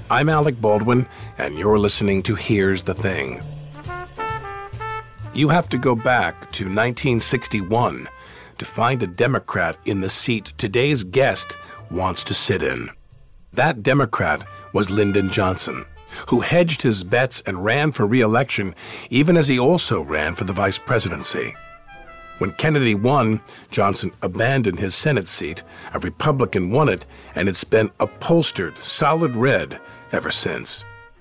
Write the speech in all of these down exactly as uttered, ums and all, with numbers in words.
I'm Alec Baldwin, and you're listening to Here's the Thing. You have to go back to nineteen sixty-one to find a Democrat in the seat today's guest wants to sit in. That Democrat was Lyndon Johnson, who hedged his bets and ran for re-election, even as he also ran for the vice presidency. When Kennedy won, Johnson abandoned his Senate seat. A Republican won it, and it's been upholstered solid red ever since.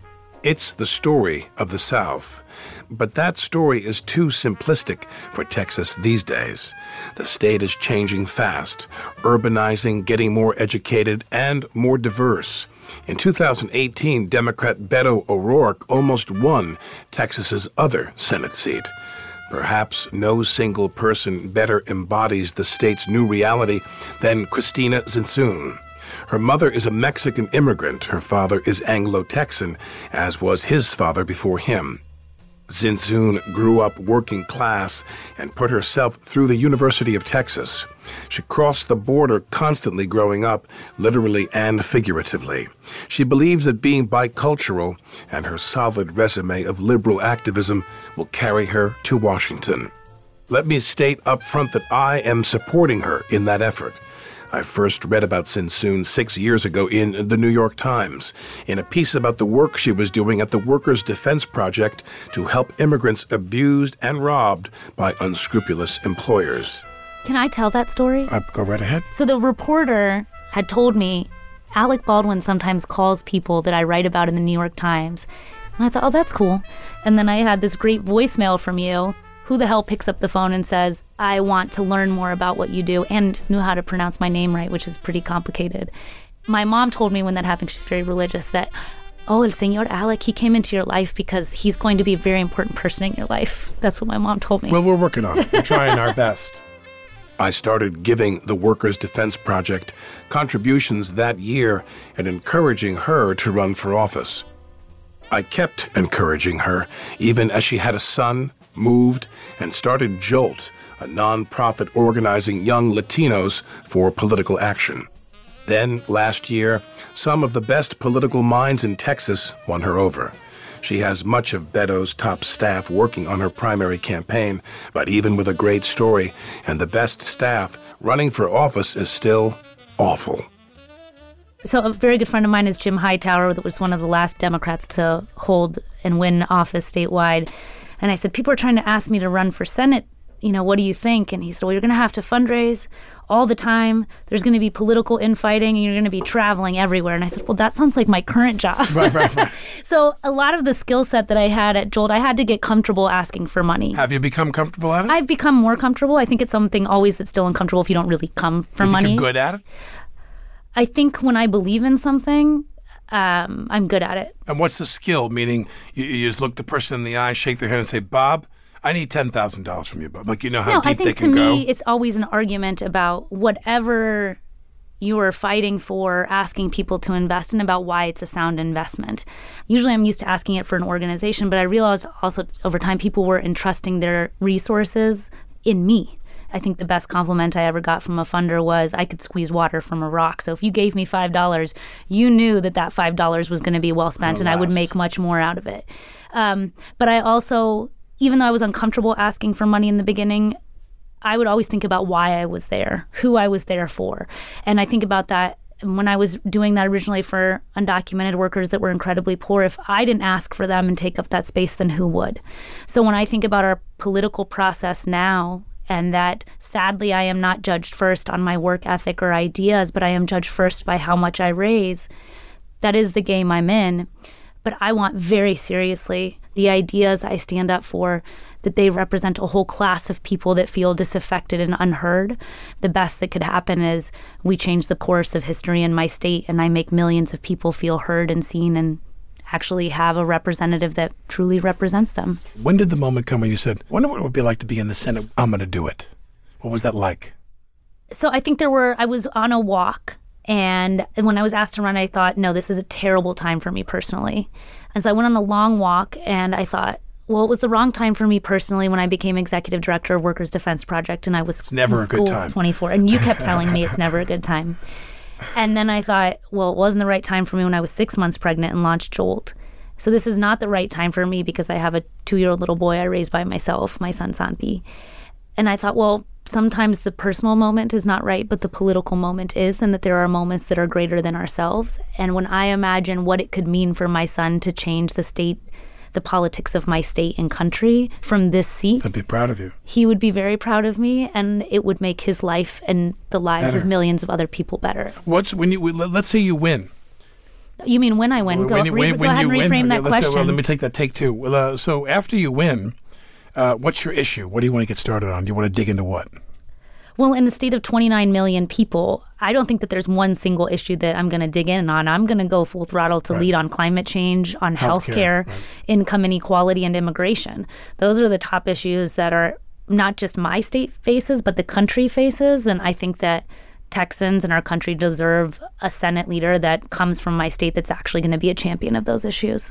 It's the story of the South. But that story is too simplistic for Texas these days. The state is changing fast, urbanizing, getting more educated, and more diverse. In two thousand eighteen, Democrat Beto O'Rourke almost won Texas's other Senate seat. Perhaps no single person better embodies the state's new reality than Christina Zintzoon. Her mother is a Mexican immigrant. Her father is Anglo-Texan, as was his father before him. Zintzoon grew up working class and put herself through the University of Texas. She crossed the border constantly growing up, literally and figuratively. She believes that being bicultural and her solid resume of liberal activism will carry her to Washington. Let me state up front that I am supporting her in that effort. I first read about Zintzoon six years ago in the New York Times, in a piece about the work she was doing at the Workers' Defense Project to help immigrants abused and robbed by unscrupulous employers. Can I tell that story? Uh, go right ahead. So the reporter had told me, Alec Baldwin sometimes calls people that I write about in the New York Times. And I thought, oh, that's cool. And then I had this great voicemail from you. Who the hell picks up the phone and says, I want to learn more about what you do, and knew how to pronounce my name right, which is pretty complicated. My mom told me when that happened, she's very religious, that, oh, El Señor Alec, he came into your life because he's going to be a very important person in your life. That's what my mom told me. Well, we're working on it. We're trying our best. I started giving the Workers' Defense Project contributions that year and encouraging her to run for office. I kept encouraging her, even as she had a son, moved, and started JOLT, a nonprofit organizing young Latinos for political action. Then, last year, some of the best political minds in Texas won her over. She has much of Beto's top staff working on her primary campaign, but even with a great story and the best staff, running for office is still awful. So a very good friend of mine is Jim Hightower, that was one of the last Democrats to hold and win office statewide. And I said, people are trying to ask me to run for Senate. You know, what do you think? And he said, well, you're going to have to fundraise all the time. There's going to be political infighting, and you're going to be traveling everywhere. And I said, well, that sounds like my current job. Right, right, right. So a lot of the skill set that I had at JOLT, I had to get comfortable asking for money. Have you become comfortable at it? I've become more comfortable. I think it's something always that's still uncomfortable if you don't really come for you think money. You're good at it? I think when I believe in something, um, I'm good at it. And what's the skill? Meaning you, you just look the person in the eye, shake their hand, and say, Bob, I need ten thousand dollars from you, Bob. Like, you know how no, deep I think they can to go? me, it's always an argument about whatever you are fighting for, asking people to invest in, about why it's a sound investment. Usually I'm used to asking it for an organization, but I realized also over time people were entrusting their resources in me. I think the best compliment I ever got from a funder was I could squeeze water from a rock. So if you gave me five dollars, you knew that that five dollars was going to be well spent, and I would make much more out of it. Um, but I also, even though I was uncomfortable asking for money in the beginning, I would always think about why I was there, who I was there for. And I think about that when I was doing that originally for undocumented workers that were incredibly poor. If I didn't ask for them and take up that space, then who would? So when I think about our political process now, and that sadly I am not judged first on my work ethic or ideas, but I am judged first by how much I raise, that is the game I'm in. But I want very seriously the ideas I stand up for, that they represent a whole class of people that feel disaffected and unheard. The best that could happen is we change the course of history in my state, and I make millions of people feel heard and seen and actually have a representative that truly represents them. When did the moment come when you said, I wonder what it would be like to be in the Senate? I'm going to do it. What was that like? So I think there were, I was on a walk, and when I was asked to run, I thought, no, this is a terrible time for me personally. And so I went on a long walk, and I thought, well, it was the wrong time for me personally when I became executive director of Workers' Defense Project, and I was it's never in a good school time. at twenty-four. And you kept telling me it's never a good time. And then I thought, well, it wasn't the right time for me when I was six months pregnant and launched Jolt. So this is not the right time for me because I have a two-year-old little boy I raised by myself, my son Santi. And I thought, well, sometimes the personal moment is not right, but the political moment is, and that there are moments that are greater than ourselves. And when I imagine what it could mean for my son to change the state, the politics of my state and country from this seat, I'd be proud of you. He would be very proud of me, and it would make his life and the lives Better. of millions of other people better. What's when you let's say you win? You mean when I win? Go, when you, re- when, go ahead and you reframe win, that okay, let's say- question. well, let me take that take two. Well, uh, so after you win, uh, what's your issue? What do you want to get started on? Do you want to dig into what? Well, in a state of twenty-nine million people, I don't think that there's one single issue that I'm going to dig in on. I'm going to go full throttle to Right. lead on climate change, on Healthcare, healthcare, right. income inequality, and immigration. Those are the top issues that are not just my state faces, but the country faces. And I think that Texans and our country deserve a Senate leader that comes from my state that's actually going to be a champion of those issues.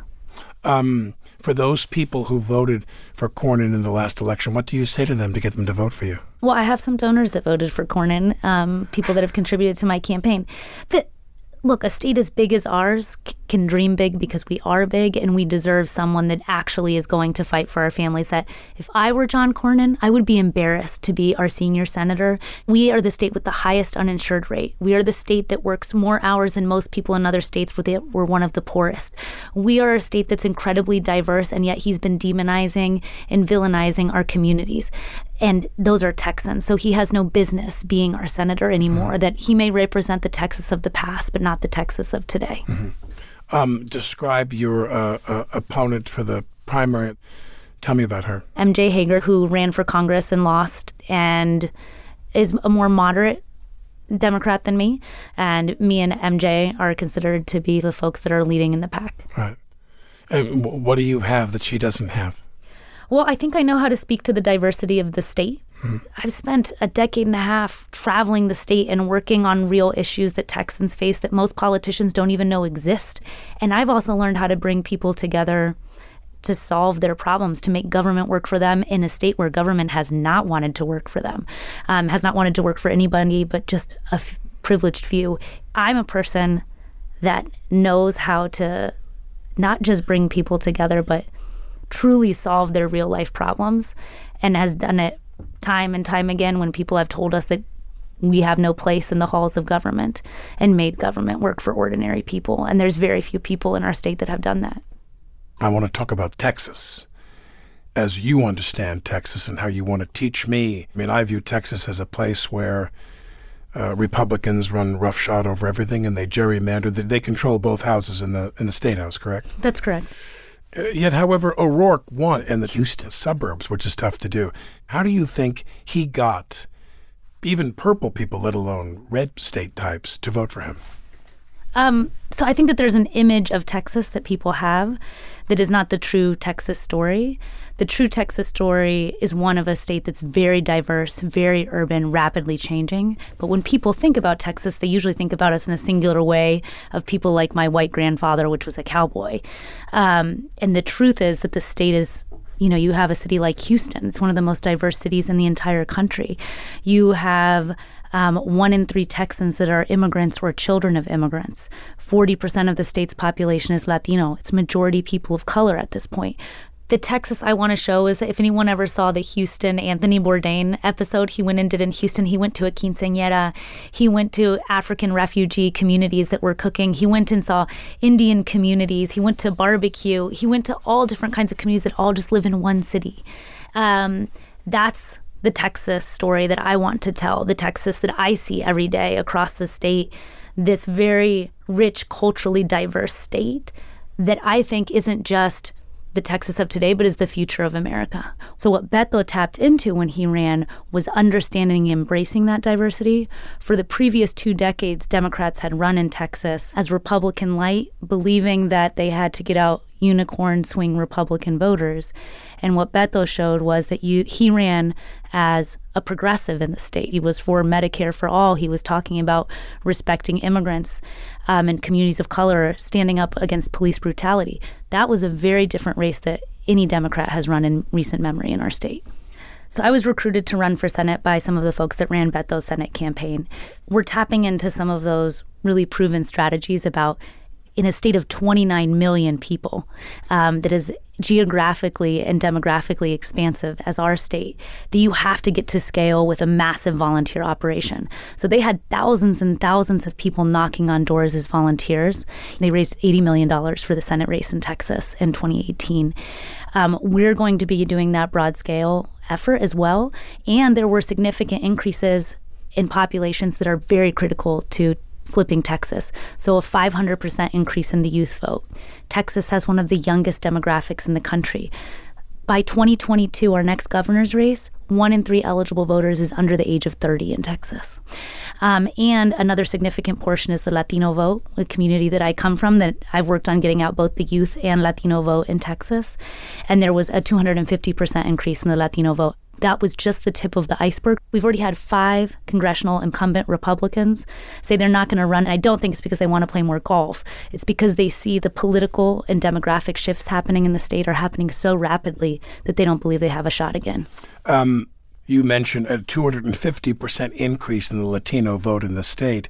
Um, for those people who voted for Cornyn in the last election, what do you say to them to get them to vote for you? Well, I have some donors that voted for Cornyn, um, people that have contributed to my campaign. The, look, a state as big as ours c- can dream big because we are big, and we deserve someone that actually is going to fight for our families. That if I were John Cornyn, I would be embarrassed to be our senior senator. We are the state with the highest uninsured rate. We are the state that works more hours than most people in other states where they, we're one of the poorest. We are a state that's incredibly diverse, and yet he's been demonizing and villainizing our communities. And those are Texans. So he has no business being our senator anymore, mm-hmm. that he may represent the Texas of the past, but not the Texas of today. Mm-hmm. Um, describe your uh, uh, opponent for the primary. Tell me about her. M J Hager, who ran for Congress and lost, and is a more moderate Democrat than me. And me and M J are considered to be the folks that are leading in the pack. Right. And w- what do you have that she doesn't have? Well, I think I know how to speak to the diversity of the state. Mm-hmm. I've spent a decade and a half traveling the state and working on real issues that Texans face that most politicians don't even know exist. And I've also learned how to bring people together to solve their problems, to make government work for them in a state where government has not wanted to work for them, um, has not wanted to work for anybody but just a f- privileged few. I'm a person that knows how to not just bring people together, but truly solve their real life problems, and has done it time and time again when people have told us that we have no place in the halls of government, and made government work for ordinary people. And there's very few people in our state that have done that. I want to talk about Texas as you understand Texas and how you want to teach me. I mean, I view Texas as a place where uh, Republicans run roughshod over everything, and they gerrymander. They, they control both houses in the in the state house, correct? That's correct. Uh, yet, however, O'Rourke won in the Houston suburbs, which is tough to do. How do you think he got even purple people, let alone red state types, to vote for him? Um, so I think that there's an image of Texas that people have that is not the true Texas story. The true Texas story is one of a state that's very diverse, very urban, rapidly changing. But when people think about Texas, they usually think about us in a singular way of people like my white grandfather, which was a cowboy. Um, and the truth is that the state is, you know, you have a city like Houston. It's one of the most diverse cities in the entire country. You have Um, one in three Texans that are immigrants or children of immigrants. forty percent of the state's population is Latino. It's majority people of color at this point. The Texas I want to show is that if anyone ever saw the Houston Anthony Bourdain episode he went and did in Houston, he went to a quinceañera. He went to African refugee communities that were cooking. He went and saw Indian communities. He went to barbecue. He went to all different kinds of communities that all just live in one city. Um, that's the Texas story that I want to tell, the Texas that I see every day across the state, this very rich, culturally diverse state that I think isn't just the Texas of today, but is the future of America. So what Beto tapped into when he ran was understanding and embracing that diversity. For the previous two decades, Democrats had run in Texas as Republican light, believing that they had to get out unicorn swing Republican voters. And what Beto showed was that you, he ran as a progressive in the state. He was for Medicare for all. He was talking about respecting immigrants um, and communities of color, standing up against police brutality. That was a very different race that any Democrat has run in recent memory in our state. So I was recruited to run for Senate by some of the folks that ran Beto's Senate campaign. We're tapping into some of those really proven strategies about in a state of twenty-nine million people um, that is geographically and demographically expansive as our state, that you have to get to scale with a massive volunteer operation. So they had thousands and thousands of people knocking on doors as volunteers. They raised eighty million dollars for the Senate race in Texas in twenty eighteen. Um, we're going to be doing that broad scale effort as well. And there were significant increases in populations that are very critical to flipping Texas. So a five hundred percent increase in the youth vote. Texas has one of the youngest demographics in the country. By twenty twenty-two, our next governor's race, one in three eligible voters is under the age of thirty in Texas. Um, and another significant portion is the Latino vote, the community that I come from, that I've worked on getting out both the youth and Latino vote in Texas. And there was a two hundred fifty percent increase in the Latino vote. That was just the tip of the iceberg. We've already had five congressional incumbent Republicans say they're not going to run. And I don't think it's because they want to play more golf. It's because they see the political and demographic shifts happening in the state are happening so rapidly that they don't believe they have a shot again. Um, you mentioned a two hundred fifty percent increase in the Latino vote in the state.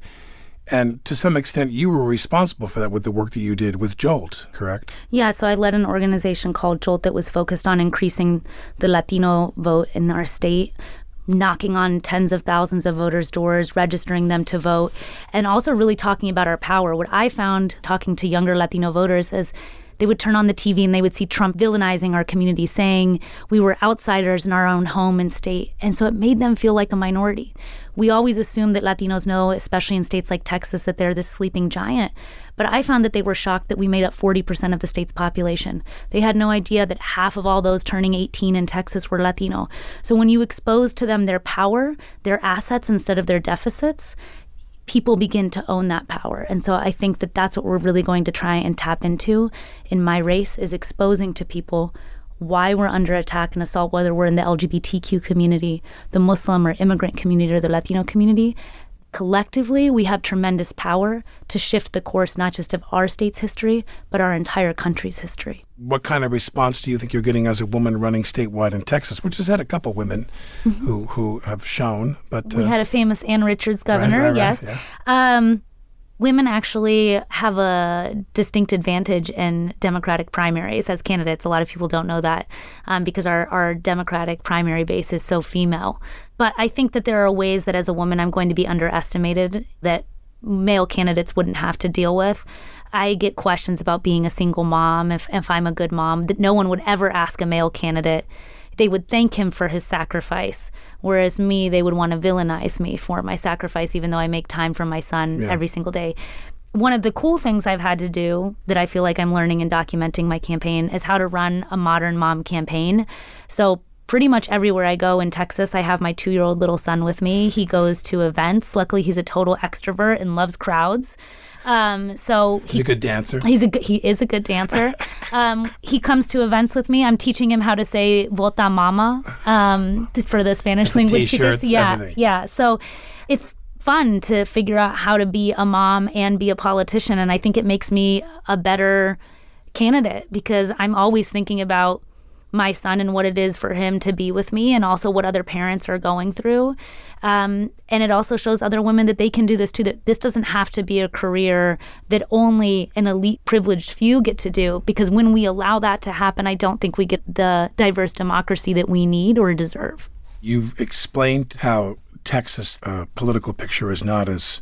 And to some extent, you were responsible for that with the work that you did with Jolt, correct? Yeah, so I led an organization called Jolt that was focused on increasing the Latino vote in our state, knocking on tens of thousands of voters' doors, registering them to vote, and also really talking about our power. What I found talking to younger Latino voters is they would turn on the T V and they would see Trump villainizing our community, saying we were outsiders in our own home and state. And so it made them feel like a minority. We always assume that Latinos know, especially in states like Texas, that they're this sleeping giant. But I found that they were shocked that we made up forty percent of the state's population. They had no idea that half of all those turning eighteen in Texas were Latino. So when you expose to them their power, their assets instead of their deficits, people begin to own that power. And so I think that that's what we're really going to try and tap into in my race, is exposing to people why we're under attack and assault, whether we're in the L G B T Q community, the Muslim or immigrant community, or the Latino community. Collectively, we have tremendous power to shift the course, not just of our state's history, but our entire country's history. What kind of response do you think you're getting as a woman running statewide in Texas, which has had a couple women mm-hmm. who, who have shown? But we uh, had a famous Ann Richards governor, right, right, yes. Right, yeah. Um, women actually have a distinct advantage in Democratic primaries as candidates. A lot of people don't know that um, because our, our Democratic primary base is so female. But I think that there are ways that as a woman I'm going to be underestimated that male candidates wouldn't have to deal with. I get questions about being a single mom, if, if I'm a good mom, that no one would ever ask a male candidate. They would thank him for his sacrifice, whereas me, they would want to villainize me for my sacrifice, even though I make time for my son yeah. every single day. One of the cool things I've had to do that I feel like I'm learning and documenting my campaign is how to run a modern mom campaign. So pretty much everywhere I go in Texas, I have my two-year-old little son with me. He goes to events. Luckily, he's a total extrovert and loves crowds. Um, so he's he, a good dancer. He's a good, he is a good dancer. um, he comes to events with me. I'm teaching him how to say "Vota Mama" um, for the Spanish the language speakers. Yeah, everything. yeah. So it's fun to figure out how to be a mom and be a politician, and I think it makes me a better candidate because I'm always thinking about my son and what it is for him to be with me, and also what other parents are going through. Um, and it also shows other women that they can do this too, that this doesn't have to be a career that only an elite privileged few get to do, because when we allow that to happen, I don't think we get the diverse democracy that we need or deserve. You've explained how Texas uh, political picture is not as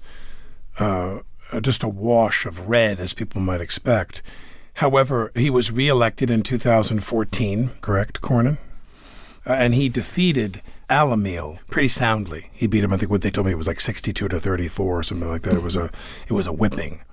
uh, just a wash of red as people might expect. However, he was reelected in two thousand fourteen, correct, Cornyn? Uh, and he defeated Alamil pretty soundly. He beat him, I think what they told me it was like sixty-two to thirty-four or something like that. It was a it was a whipping.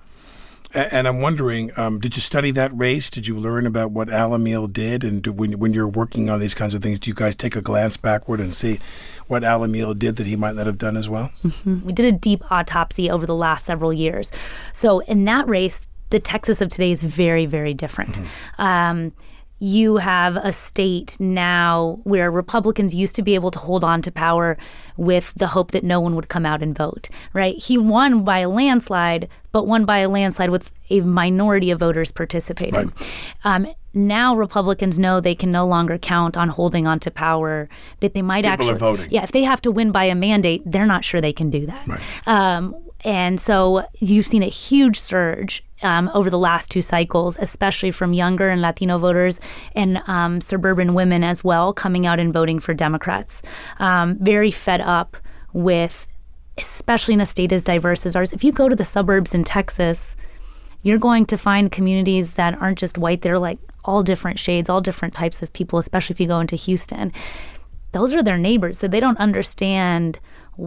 A- and I'm wondering, um, did you study that race? Did you learn about what Alamil did? And do, when, when you're working on these kinds of things, do you guys take a glance backward and see what Alamil did that he might not have done as well? Mm-hmm. We did a deep autopsy over the last several years. So in that race, the Texas of today is very, very different. Mm-hmm. Um, you have a state now where Republicans used to be able to hold on to power with the hope that no one would come out and vote, right? He won by a landslide, but won by a landslide with a minority of voters participating. Right. Um, now Republicans know they can no longer count on holding on to power, that they might People actually... are voting. Yeah, if they have to win by a mandate, they're not sure they can do that. Right. Um, and so you've seen a huge surge um, over the last two cycles, especially from younger and Latino voters and um, suburban women as well, coming out and voting for Democrats. Um, very fed up with, especially in a state as diverse as ours. If you go to the suburbs in Texas, you're going to find communities that aren't just white. They're like all different shades, all different types of people, especially if you go into Houston. Those are their neighbors. So they don't understand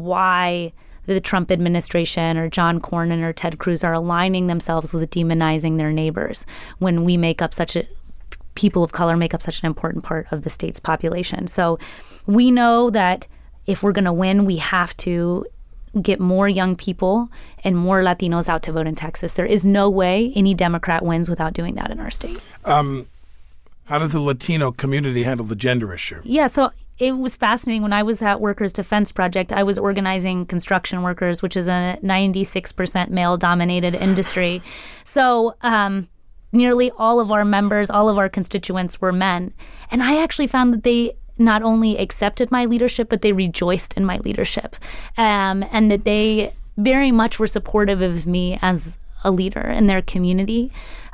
why the Trump administration or John Cornyn or Ted Cruz are aligning themselves with demonizing their neighbors when we make up such a, people of color make up such an important part of the state's population. So we know that if we're going to win, we have to get more young people and more Latinos out to vote in Texas. There is no way any Democrat wins without doing that in our state. Um, how does the Latino community handle the gender issue? Yeah, so it was fascinating. When I was at Workers Defense Project, I was organizing construction workers, which is a ninety-six percent male-dominated industry. So um, nearly all of our members, all of our constituents were men. And I actually found that they not only accepted my leadership, but they rejoiced in my leadership. Um, and that they very much were supportive of me as a leader in their community.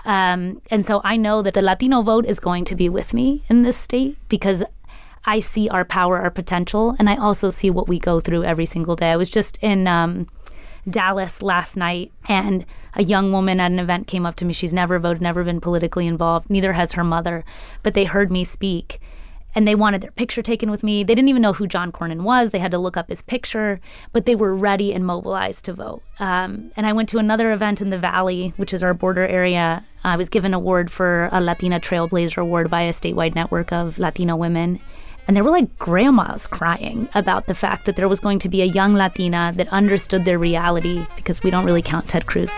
Um, and so I know that the Latino vote is going to be with me in this state because I see our power, our potential, and I also see what we go through every single day. I was just in um, Dallas last night, and a young woman at an event came up to me. She's never voted, never been politically involved. Neither has her mother. But they heard me speak, and they wanted their picture taken with me. They didn't even know who John Cornyn was. They had to look up his picture, but they were ready and mobilized to vote. Um, and I went to another event in the Valley, which is our border area. I was given an award for a Latina Trailblazer Award by a statewide network of Latino women. And there were like grandmas crying about the fact that there was going to be a young Latina that understood their reality, because we don't really count Ted Cruz.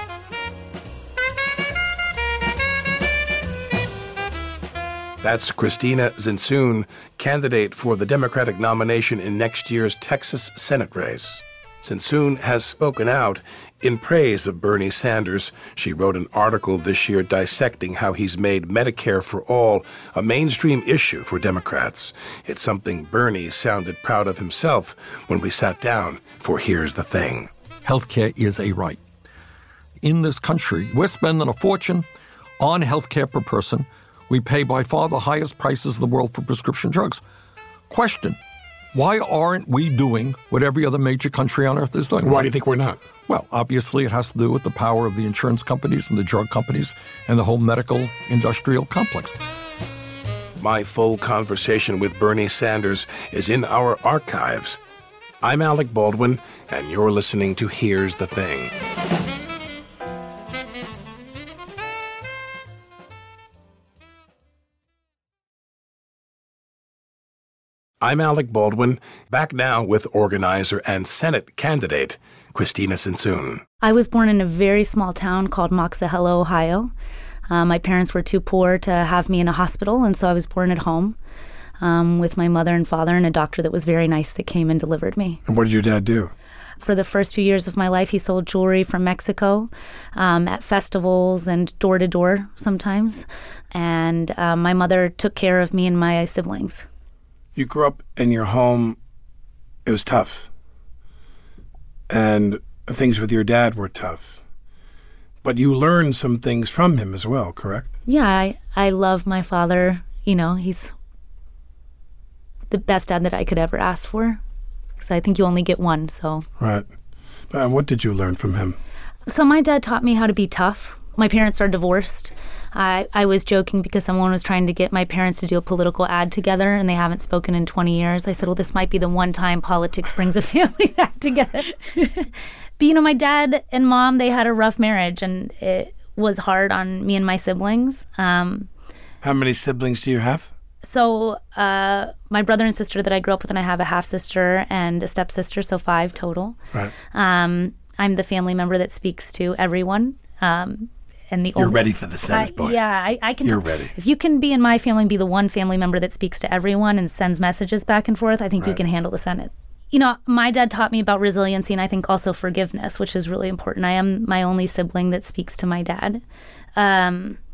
That's Cristina Zinsun, candidate for the Democratic nomination in next year's Texas Senate race. Zinsun has spoken out in praise of Bernie Sanders. She wrote an article this year dissecting how he's made Medicare for All a mainstream issue for Democrats. It's something Bernie sounded proud of himself when we sat down for Here's the Thing. Healthcare is a right. In this country, we're spending a fortune on healthcare per person. We pay by far the highest prices in the world for prescription drugs. Question, why aren't we doing what every other major country on earth is doing? Why do you think we're not? Well, obviously it has to do with the power of the insurance companies and the drug companies and the whole medical industrial complex. My full conversation with Bernie Sanders is in our archives. I'm Alec Baldwin, and you're listening to Here's the Thing. I'm Alec Baldwin, back now with organizer and Senate candidate Cristina Zinsun. I was born in a very small town called Moxahello, Ohio. Uh, my parents were too poor to have me in a hospital, and so I was born at home um, with my mother and father and a doctor that was very nice that came and delivered me. And what did your dad do? For the first few years of my life, he sold jewelry from Mexico um, at festivals and door-to-door sometimes. And uh, my mother took care of me and my siblings. You grew up in your home, it was tough. And things with your dad were tough. But you learned some things from him as well, correct? Yeah, I, I love my father. You know, he's the best dad that I could ever ask for. Because I think you only get one, so. Right. And what did you learn from him? So my dad taught me how to be tough. My parents are divorced. I, I was joking because someone was trying to get my parents to do a political ad together, and they haven't spoken in twenty years. I said, well, this might be the one time politics brings a family back together. But, you know, my dad and mom, they had a rough marriage, and it was hard on me and my siblings. Um, How many siblings do you have? So uh, my brother and sister that I grew up with, and I have a half-sister and a stepsister, so five total. Right. Um, I'm the family member that speaks to everyone. Um, and the You're only, ready for the Senate, boy. I, yeah, I, I can. You're t- ready. If you can be in my family and be the one family member that speaks to everyone and sends messages back and forth, I think Right. you can handle the Senate. You know, my dad taught me about resiliency, and I think also forgiveness, which is really important. I am my only sibling that speaks to my dad. Um,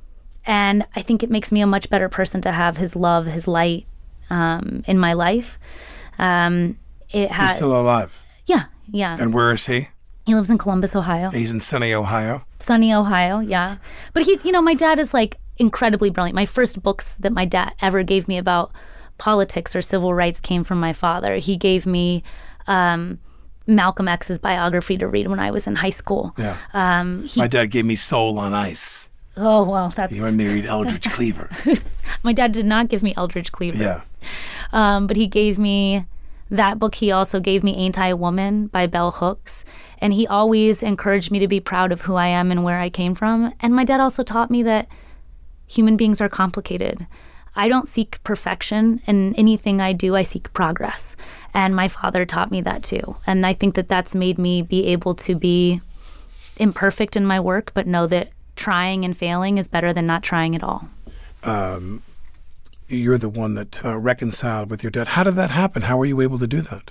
And I think it makes me a much better person to have his love, his light um, in my life. Um, it ha- He's still alive? Yeah, yeah. And where is he? He lives in Columbus, Ohio. He's in sunny Ohio? Sunny Ohio, yeah. But he, you know, my dad is like incredibly brilliant. My first books that my dad ever gave me about politics or civil rights came from my father. He gave me um, Malcolm X's biography to read when I was in high school. Yeah. Um, he, My dad gave me Soul on Ice. oh, well, that's... You wanted me to read Eldridge Cleaver. My dad did not give me Eldridge Cleaver. Yeah. Um, but he gave me that book. He also gave me Ain't I a Woman by Bell Hooks. And he always encouraged me to be proud of who I am and where I came from. And my dad also taught me that human beings are complicated. I don't seek perfection. In anything I do, I seek progress. And my father taught me that too. And I think that that's made me be able to be imperfect in my work, but know that trying and failing is better than not trying at all. Um, you're the one that uh, reconciled with your dad. How did that happen? How were you able to do that?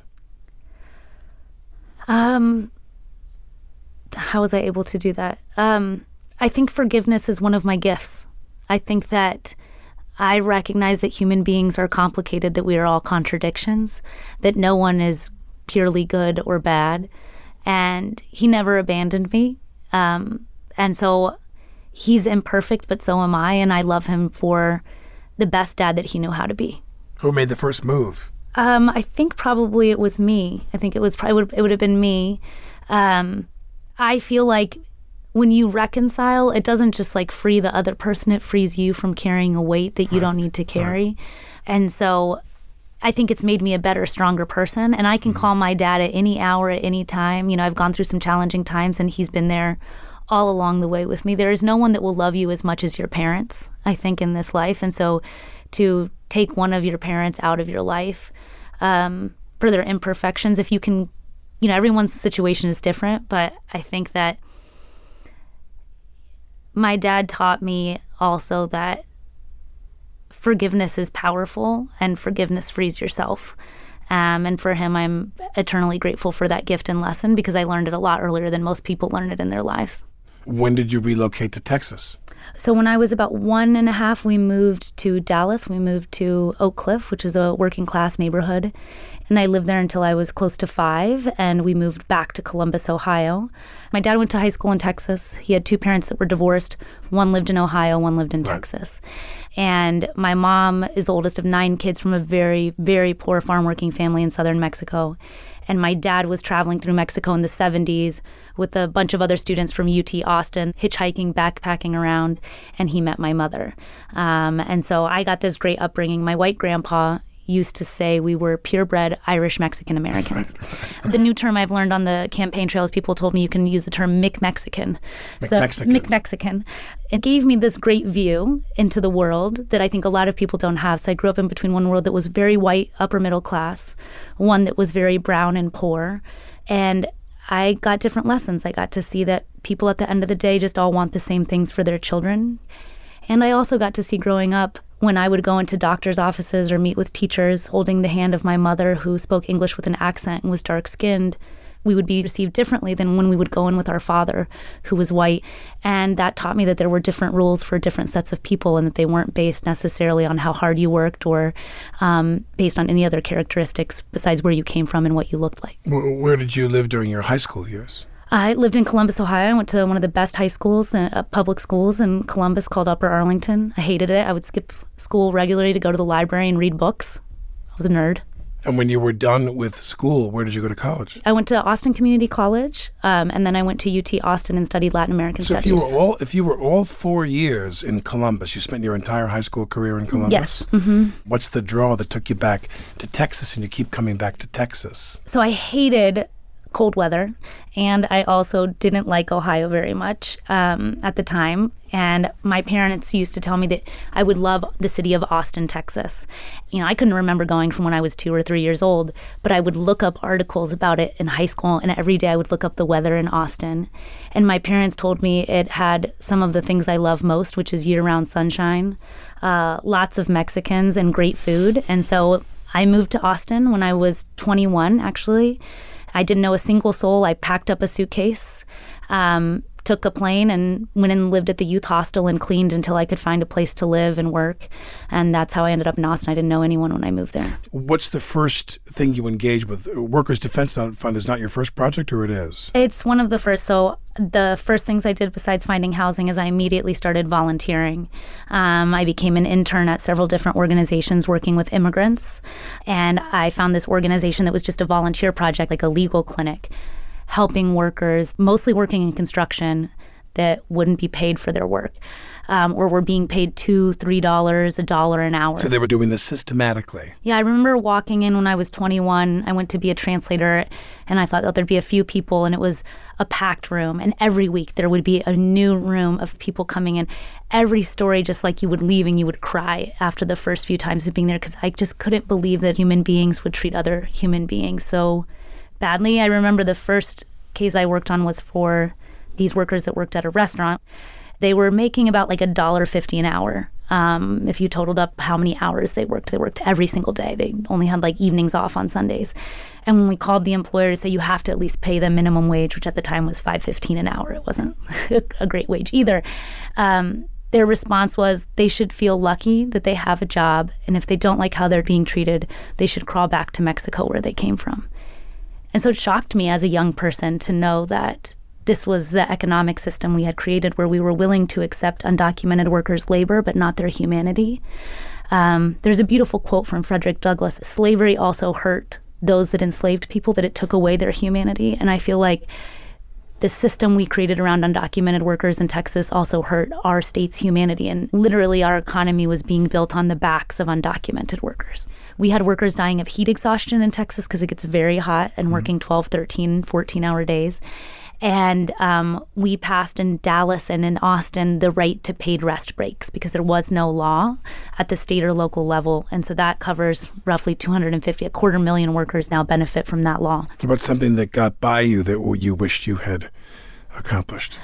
Um, how was I able to do that? Um, I think forgiveness is one of my gifts. I think that I recognize that human beings are complicated, that we are all contradictions, that no one is purely good or bad. And he never abandoned me. Um, and so he's imperfect, but so am I. And I love him for the best dad that he knew how to be. Who made the first move? Um, I think probably it was me. I think it was probably it would have been me. Um, I feel like when you reconcile, it doesn't just like free the other person; it frees you from carrying a weight that you right. don't need to carry. Right. And so, I think it's made me a better, stronger person. And I can mm-hmm. call my dad at any hour, at any time. You know, I've gone through some challenging times, and he's been there all along the way with me. There is no one that will love you as much as your parents, I think, in this life. And so, to take one of your parents out of your life um, for their imperfections, if you can, you know, everyone's situation is different, but I think that my dad taught me also that forgiveness is powerful and forgiveness frees yourself. Um, and for him, I'm eternally grateful for that gift and lesson because I learned it a lot earlier than most people learn it in their lives. When did you relocate to Texas? So when I was about one and a half, we moved to Dallas. We moved to Oak Cliff, which is a working class neighborhood. And I lived there until I was close to five, and we moved back to Columbus, Ohio. My dad went to high school in Texas. He had two parents that were divorced. One lived in Ohio, one lived in right. Texas. And my mom is the oldest of nine kids from a very, very poor farm working family in southern Mexico. And my dad was traveling through Mexico in the seventies with a bunch of other students from U T Austin, hitchhiking, backpacking around, and he met my mother. Um, and so I got this great upbringing. My white grandpa used to say we were purebred Irish Mexican Americans. The new term I've learned on the campaign trail is people told me you can use the term Mick-Mexican. So Mick-Mexican. Mick-Mexican. It gave me this great view into the world that I think a lot of people don't have. So I grew up in between one world that was very white, upper middle class, one that was very brown and poor. And I got different lessons. I got to see that people at the end of the day just all want the same things for their children. And I also got to see growing up when I would go into doctor's offices or meet with teachers holding the hand of my mother who spoke English with an accent and was dark-skinned, we would be received differently than when we would go in with our father who was white. And that taught me that there were different rules for different sets of people and that they weren't based necessarily on how hard you worked or um, based on any other characteristics besides where you came from and what you looked like. Where did you live during your high school years? I lived in Columbus, Ohio. I went to one of the best high schools, uh, public schools in Columbus called Upper Arlington. I hated it. I would skip school regularly to go to the library and read books. I was a nerd. And when you were done with school, where did you go to college? I went to Austin Community College, um, and then I went to U T Austin and studied Latin American so studies. So if you were all if you were all four years in Columbus, you spent your entire high school career in Columbus? Yes. Mm-hmm. What's the draw that took you back to Texas and you keep coming back to Texas? So I hated cold weather, and I also didn't like Ohio very much um, at the time. And my parents used to tell me that I would love the city of Austin, Texas. You know, I couldn't remember going from when I was two or three years old, but I would look up articles about it in high school, and every day I would look up the weather in Austin. And my parents told me it had some of the things I love most, which is year-round sunshine, uh, lots of Mexicans, and great food. And so I moved to Austin when I was twenty-one, actually. I didn't know a single soul. I packed up a suitcase, um, took a plane and went and lived at the youth hostel and cleaned until I could find a place to live and work. And that's how I ended up in Austin. I didn't know anyone when I moved there. What's the first thing you engage with? Workers' Defense Fund is not your first project, or it is? It's one of the first. So the first things I did besides finding housing is I immediately started volunteering. Um, I became an intern at several different organizations working with immigrants. And I found this organization that was just a volunteer project, like a legal clinic, helping workers, mostly working in construction, that wouldn't be paid for their work, um, or were being paid two, three dollars, a dollar an hour. So they were doing this systematically. Yeah, I remember walking in when I was twenty-one. I went to be a translator, and I thought that there'd be a few people, and it was a packed room. And every week there would be a new room of people coming in. Every story, just like you would leave and you would cry after the first few times of being there, because I just couldn't believe that human beings would treat other human beings so badly. I remember the first case I worked on was for these workers that worked at a restaurant. They were making about like a dollar fifty an hour. Um, if you totaled up how many hours they worked, they worked every single day. They only had like evenings off on Sundays. And when we called the employer to say you have to at least pay them minimum wage, which at the time was five fifteen an hour, it wasn't a great wage either. Um, their response was they should feel lucky that they have a job, and if they don't like how they're being treated, they should crawl back to Mexico where they came from. And so it shocked me as a young person to know that this was the economic system we had created, where we were willing to accept undocumented workers' labor, but not their humanity. Um, there's a beautiful quote from Frederick Douglass: slavery also hurt those that enslaved people, that it took away their humanity. And I feel like the system we created around undocumented workers in Texas also hurt our state's humanity. And literally our economy was being built on the backs of undocumented workers. We had workers dying of heat exhaustion in Texas because it gets very hot and working twelve, thirteen, fourteen hour days. And um, we passed in Dallas and in Austin the right to paid rest breaks because there was no law at the state or local level. And so that covers roughly two hundred fifty, a quarter million workers now benefit from that law. It's about something that got by you that you wished you had accomplished.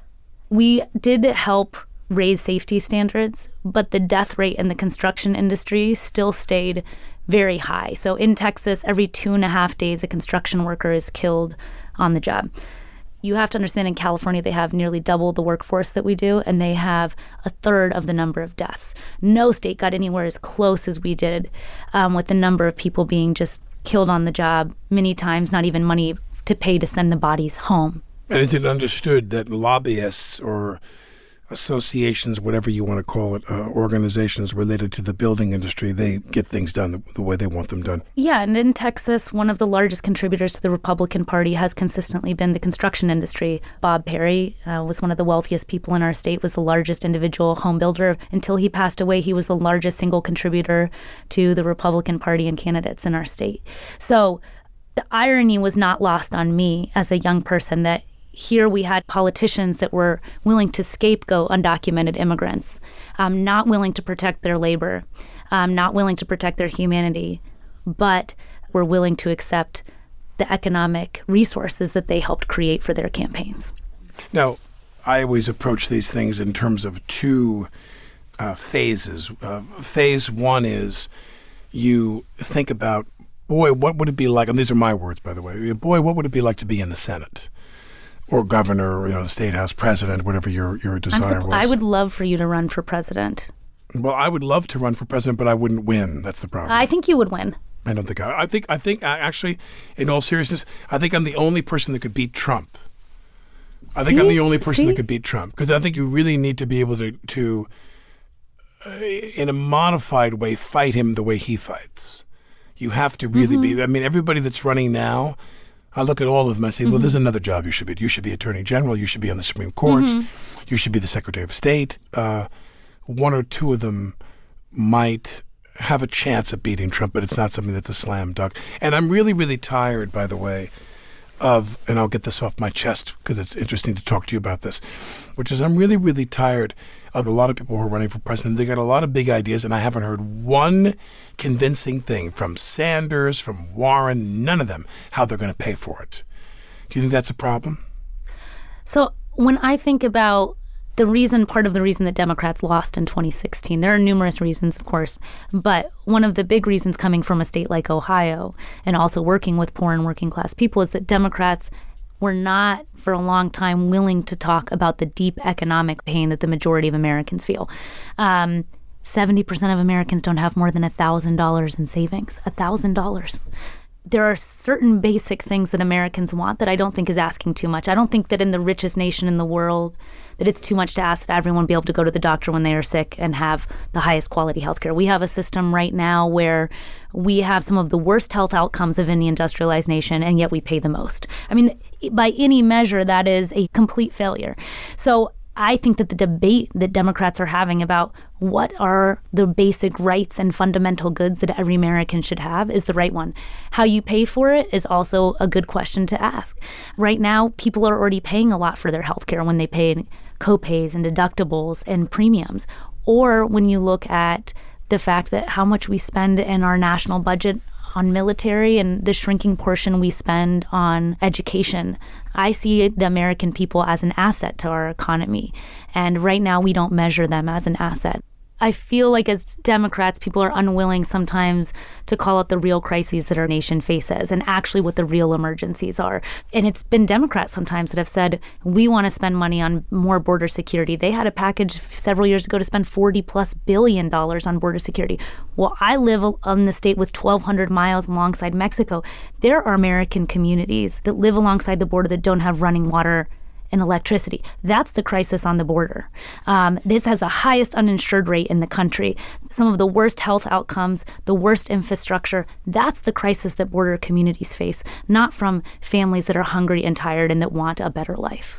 We did help raise safety standards, but the death rate in the construction industry still stayed very high. So in Texas, every two and a half days, a construction worker is killed on the job. You have to understand, in California, they have nearly double the workforce that we do, and they have a third of the number of deaths. No state got anywhere as close as we did um, with the number of people being just killed on the job, many times not even money to pay to send the bodies home. And is it understood that lobbyists or associations, whatever you want to call it, uh, organizations related to the building industry, they get things done the, the way they want them done? Yeah, and in Texas, one of the largest contributors to the Republican Party has consistently been the construction industry. Bob Perry uh, was one of the wealthiest people in our state, was the largest individual home builder. Until he passed away, he was the largest single contributor to the Republican Party and candidates in our state. So the irony was not lost on me as a young person that here we had politicians that were willing to scapegoat undocumented immigrants, um, not willing to protect their labor, um, not willing to protect their humanity, but were willing to accept the economic resources that they helped create for their campaigns. Now, I always approach these things in terms of two uh, phases. Uh, phase one is you think about, boy, what would it be like, and these are my words, by the way, boy, what would it be like to be in the Senate? Or governor, or, you know, the state house president, whatever your, your desire I'm supp- was. I would love for you to run for president. Well, I would love to run for president, but I wouldn't win. That's the problem. I think you would win. I don't think I. I think. I think. I, actually, in all seriousness, I think I'm the only person that could beat Trump. I think See? I'm the only person See? that could beat Trump, because I think you really need to be able to, to, uh, in a modified way, fight him the way he fights. You have to really mm-hmm. be. I mean, everybody that's running now, I look at all of them, I say, mm-hmm. well, there's another job you should be. You should be Attorney General. You should be on the Supreme Court. Mm-hmm. You should be the Secretary of State. Uh, one or two of them might have a chance of beating Trump, but it's not something that's a slam dunk. And I'm really, really tired, by the way, of, and I'll get this off my chest because it's interesting to talk to you about this, which is I'm really, really tired of a lot of people who are running for president. They got a lot of big ideas, and I haven't heard one convincing thing from Sanders, from Warren, none of them, how they're going to pay for it. Do you think that's a problem? So when I think about the reason, part of the reason that Democrats lost in twenty sixteen, there are numerous reasons, of course, but one of the big reasons coming from a state like Ohio and also working with poor and working class people is that Democrats were not for a long time willing to talk about the deep economic pain that the majority of Americans feel. Um, seventy percent of Americans don't have more than one thousand dollars in savings, one thousand dollars. There are certain basic things that Americans want that I don't think is asking too much. I don't think that in the richest nation in the world that it's too much to ask that everyone be able to go to the doctor when they are sick and have the highest quality healthcare. We have a system right now where we have some of the worst health outcomes of any industrialized nation, and yet we pay the most. I mean, by any measure, that is a complete failure. So I think that the debate that Democrats are having about what are the basic rights and fundamental goods that every American should have is the right one. How you pay for it is also a good question to ask. Right now, people are already paying a lot for their health care when they pay co-pays and deductibles and premiums. Or when you look at the fact that how much we spend in our national budget on military and the shrinking portion we spend on education. I see the American people as an asset to our economy. And right now we don't measure them as an asset. I feel like as Democrats, people are unwilling sometimes to call out the real crises that our nation faces and actually what the real emergencies are. And it's been Democrats sometimes that have said, we want to spend money on more border security. They had a package several years ago to spend forty plus billion dollars on border security. Well, I live in the state with twelve hundred miles alongside Mexico. There are American communities that live alongside the border that don't have running water and electricity. That's the crisis on the border. Um, this has the highest uninsured rate in the country, some of the worst health outcomes, the worst infrastructure. That's the crisis that border communities face, not from families that are hungry and tired and that want a better life.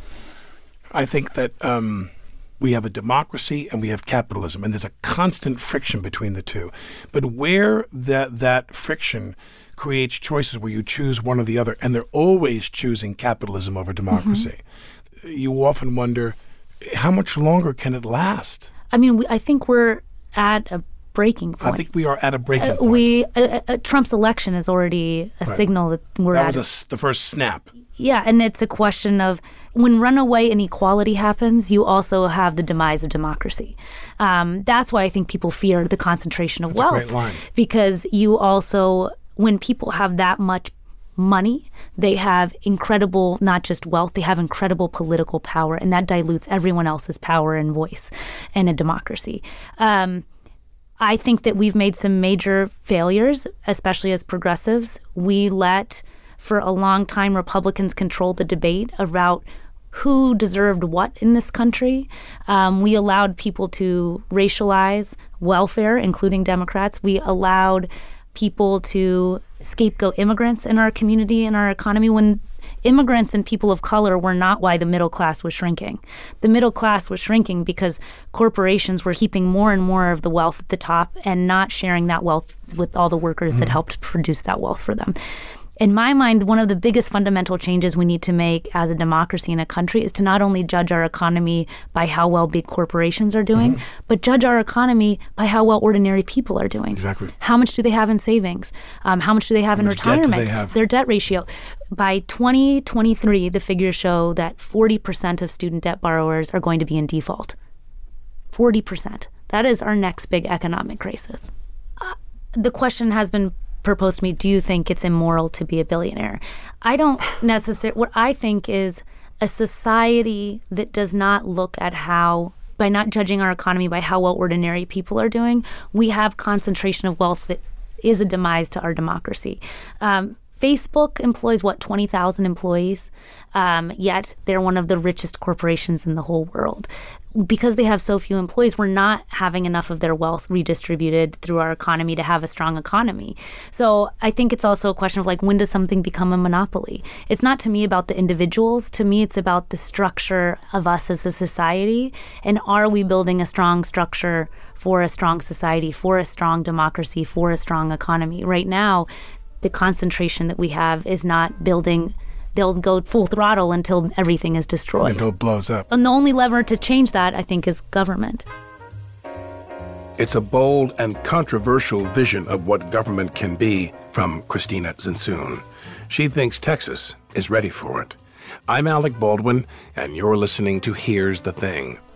I think that um, we have a democracy and we have capitalism, and there's a constant friction between the two. But where that that friction creates choices where you choose one or the other, and they're always choosing capitalism over democracy, mm-hmm. you often wonder, how much longer can it last? I mean, we, I think we're at a breaking point. I think we are at a breaking uh, point. We uh, uh, Trump's election is already a right. signal that we're that at. That was a, the first snap. Yeah, and it's a question of when runaway inequality happens, you also have the demise of democracy. Um, that's why I think people fear the concentration of that's wealth. A great line. Because you also, when people have that much money, they have incredible, not just wealth, they have incredible political power, and that dilutes everyone else's power and voice in a democracy. Um, I think that we've made some major failures, especially as progressives. We let, for a long time, Republicans control the debate about who deserved what in this country. Um, we allowed people to racialize welfare, including Democrats. We allowed people to scapegoat immigrants in our community and our economy when immigrants and people of color were not why the middle class was shrinking. The middle class was shrinking because corporations were keeping more and more of the wealth at the top and not sharing that wealth with all the workers mm-hmm. that helped produce that wealth for them. In my mind, one of the biggest fundamental changes we need to make as a democracy in a country is to not only judge our economy by how well big corporations are doing, mm-hmm. but judge our economy by how well ordinary people are doing. Exactly. How much do they have in savings? Um, how much do they have how in retirement? Have? Their debt ratio. By twenty twenty-three, the figures show that forty percent of student debt borrowers are going to be in default. forty percent. That is our next big economic crisis. Uh, the question has been proposed to me, do you think it's immoral to be a billionaire? I don't necessarily, what I think is a society that does not look at how, by not judging our economy by how well ordinary people are doing, we have concentration of wealth that is a demise to our democracy. Um, Facebook employs, what, twenty thousand employees, um, yet they're one of the richest corporations in the whole world. Because they have so few employees, we're not having enough of their wealth redistributed through our economy to have a strong economy. So I think it's also a question of, like, when does something become a monopoly? It's not, to me, about the individuals. To me, it's about the structure of us as a society. And are we building a strong structure for a strong society, for a strong democracy, for a strong economy? Right now, the concentration that we have is not building. They'll go full throttle until everything is destroyed. Until it blows up. And the only lever to change that, I think, is government. It's a bold and controversial vision of what government can be from Christina Zinsun. She thinks Texas is ready for it. I'm Alec Baldwin, and you're listening to Here's the Thing.